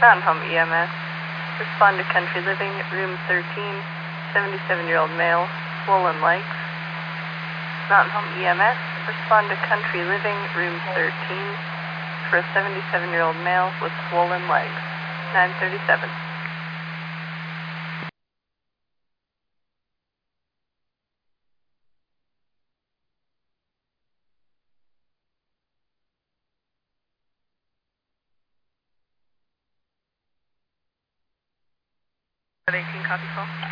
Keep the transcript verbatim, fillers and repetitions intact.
Mountain Home E M S. Respond to Country Living, room thirteen, seventy-seven-year-old male, swollen legs. Mountain Home E M S. Respond to Country Living, room thirteen, for a seventy-seven-year-old male with swollen legs. nine thirty-seven. eighteen, copy call.